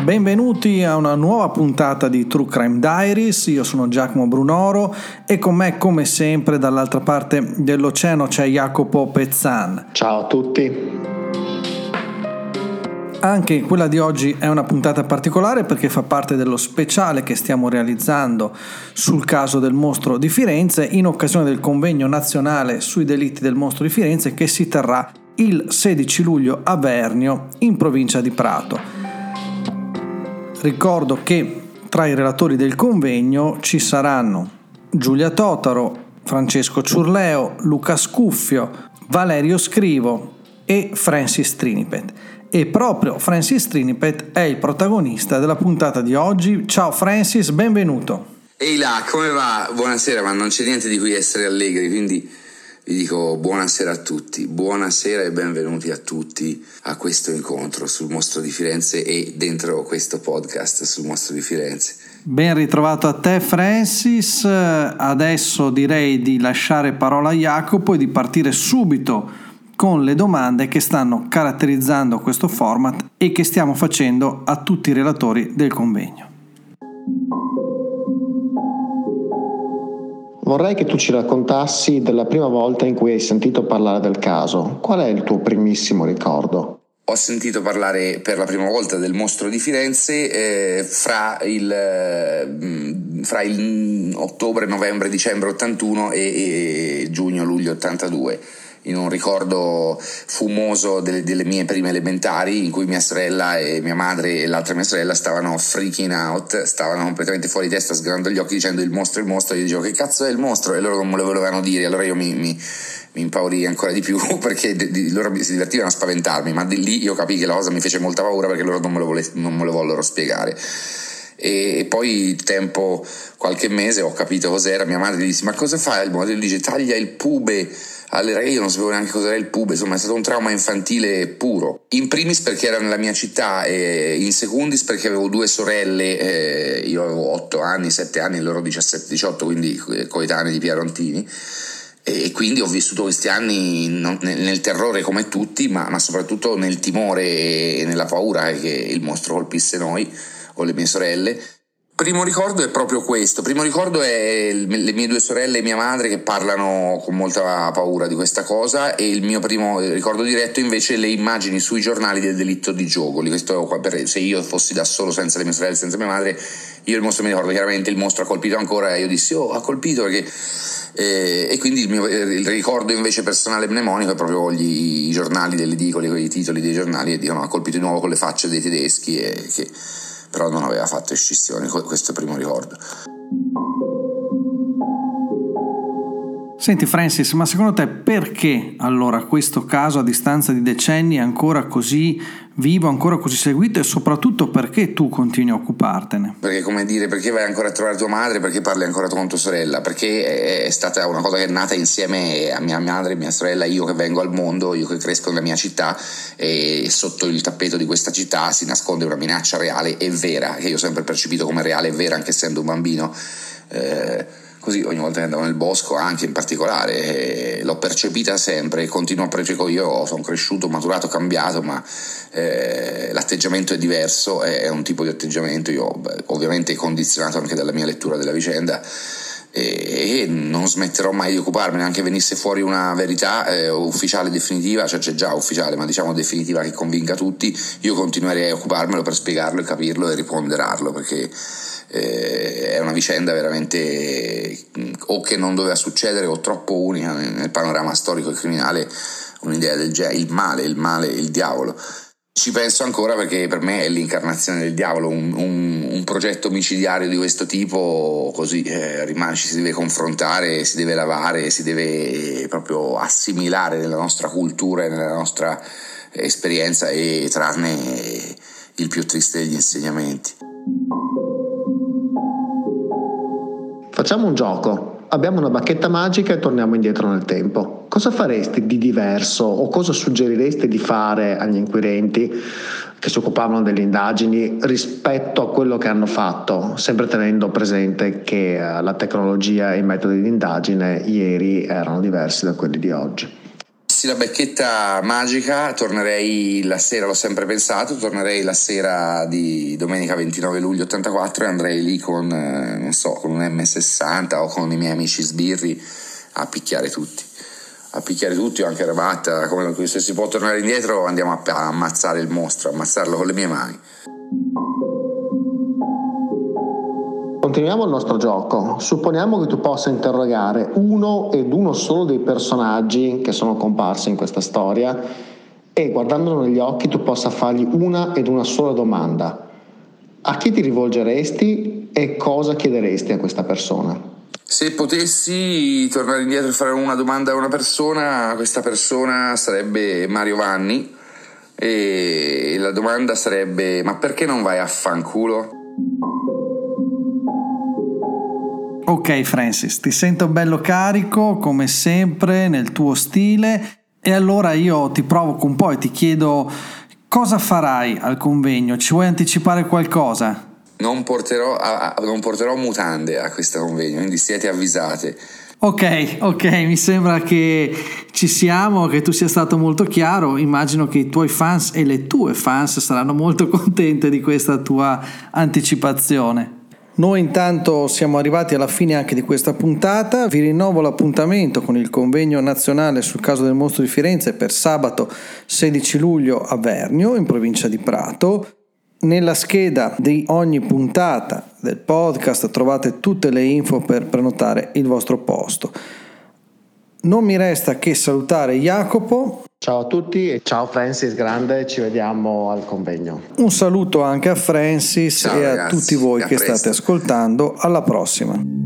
Benvenuti a una nuova puntata di True Crime Diaries. Io sono Giacomo Brunoro e con me, come sempre, dall'altra parte dell'oceano c'è Jacopo Pezzan. Ciao a tutti. Anche quella di oggi è una puntata particolare perché fa parte dello speciale che stiamo realizzando sul caso del mostro di Firenze in occasione del convegno nazionale sui delitti del mostro di Firenze che si terrà il 16 luglio a Vernio in provincia di Prato. Ricordo che tra i relatori del convegno ci saranno Giulia Totaro, Francesco Ciurleo, Luca Scuffio, Valerio Scrivo e Francis Trinipet. E proprio Francis Trinipet è il protagonista della puntata di oggi. Ciao Francis, benvenuto. Ehi là, come va? Buonasera, ma non c'è niente di cui essere allegri, quindi vi dico buonasera a tutti, buonasera e benvenuti a tutti a questo incontro sul mostro di Firenze e dentro questo podcast sul mostro di Firenze. Ben ritrovato a te Francis, adesso direi di lasciare parola a Jacopo e di partire subito con le domande che stanno caratterizzando questo format e che stiamo facendo a tutti i relatori del convegno. Vorrei che tu ci raccontassi della prima volta in cui hai sentito parlare del caso. Qual è il tuo primissimo ricordo? Ho sentito parlare per la prima volta del mostro di Firenze fra il ottobre, novembre, dicembre 81 e giugno-luglio 82. In un ricordo fumoso delle mie prime elementari in cui mia sorella e mia madre e l'altra mia sorella stavano freaking out, stavano completamente fuori testa, sgranando gli occhi dicendo il mostro, io dicevo che cazzo è il mostro e loro non me lo volevano dire, allora io mi impaurii ancora di più perché loro si divertivano a spaventarmi, ma di lì io capii che la cosa mi fece molta paura perché loro non me lo vollero spiegare. E poi qualche mese ho capito cos'era, mia madre gli disse ma cosa fai? Il modello dice taglia il pube alle ragazze, io non sapevo neanche cos'era il pube, insomma è stato un trauma infantile puro, in primis perché era nella mia città e in secundis perché avevo due sorelle, io avevo 8 anni, 7 anni e loro 17-18, quindi coetanei di Piero Antini, e quindi ho vissuto questi anni nel terrore come tutti, ma soprattutto nel timore e nella paura che il mostro colpisse noi o le mie sorelle. Primo ricordo è proprio questo, primo ricordo è le mie due sorelle e mia madre che parlano con molta paura di questa cosa, e il mio primo ricordo diretto invece le immagini sui giornali del delitto di Giogoli. Questo se io fossi da solo senza le mie sorelle, senza mia madre, io il mostro mi ricordo chiaramente il mostro ha colpito ancora e io dissi ha colpito perché e quindi il ricordo invece personale mnemonico è proprio i giornali delle edicole con i titoli dei giornali e dicono ha colpito di nuovo con le facce dei tedeschi e che però non aveva fatto escissione. Questo è il primo ricordo. Senti Francis, ma secondo te perché allora questo caso a distanza di decenni è ancora così vivo, ancora così seguito, e soprattutto perché tu continui a occupartene? Perché vai ancora a trovare tua madre, perché parli ancora con tua sorella, perché è stata una cosa che è nata insieme a mia madre e mia sorella, io che vengo al mondo, io che cresco nella mia città, e sotto il tappeto di questa città si nasconde una minaccia reale e vera, che io ho sempre percepito come reale e vera anche essendo un bambino. Così ogni volta che andavo nel bosco, anche in particolare, l'ho percepita sempre, continuo a percepire. Io sono cresciuto, maturato, cambiato, ma l'atteggiamento è diverso, è un tipo di atteggiamento, io ovviamente condizionato anche dalla mia lettura della vicenda, e non smetterò mai di occuparmene, anche venisse fuori una verità ufficiale definitiva, cioè c'è già ufficiale, ma diciamo definitiva, che convinca tutti, io continuerei a occuparmelo per spiegarlo e capirlo e riponderarlo, perché è una vicenda veramente o che non doveva succedere o troppo unica nel panorama storico e criminale, un'idea del genere, il male, il diavolo. Ci penso ancora perché per me è l'incarnazione del diavolo, un progetto micidiario di questo tipo, così ci si deve confrontare, si deve lavare, si deve proprio assimilare nella nostra cultura e nella nostra esperienza e trarne il più triste degli insegnamenti. Facciamo un gioco. Abbiamo una bacchetta magica e torniamo indietro nel tempo. Cosa faresti di diverso o cosa suggeriresti di fare agli inquirenti che si occupavano delle indagini rispetto a quello che hanno fatto, sempre tenendo presente che la tecnologia e i metodi di indagine ieri erano diversi da quelli di oggi? Sì, avessi la bacchetta magica tornerei la sera, l'ho sempre pensato, tornerei la sera di domenica 29 luglio 84 e andrei lì con un M60 o con i miei amici sbirri a picchiare tutti o anche Rabat, come se si può tornare indietro andiamo a ammazzare il mostro, ammazzarlo con le mie mani. Continuiamo il nostro gioco. Supponiamo che tu possa interrogare uno solo dei personaggi che sono comparsi in questa storia e guardandolo negli occhi tu possa fargli una sola domanda. A chi ti rivolgeresti e cosa chiederesti a questa persona? Se potessi tornare indietro e fare una domanda a una persona, questa persona sarebbe Mario Vanni e la domanda sarebbe: ma perché non vai a fanculo? Ok Francis, ti sento bello carico come sempre nel tuo stile e allora io ti provoco un po' e ti chiedo cosa farai al convegno, ci vuoi anticipare qualcosa? Non porterò mutande a questo convegno, quindi siete avvisate. Ok, mi sembra che ci siamo, che tu sia stato molto chiaro. Immagino che i tuoi fans e le tue fans saranno molto contente di questa tua anticipazione. Noi intanto siamo arrivati alla fine anche di questa puntata, vi rinnovo l'appuntamento con il convegno nazionale sul caso del mostro di Firenze per sabato 16 luglio a Vernio, in provincia di Prato. Nella scheda di ogni puntata del podcast trovate tutte le info per prenotare il vostro posto. Non mi resta che salutare Jacopo. Ciao a tutti e ciao Francis, grande, ci vediamo al convegno. Un saluto anche a Francis. Ciao, e ragazzi, a tutti voi che state ascoltando. Alla prossima.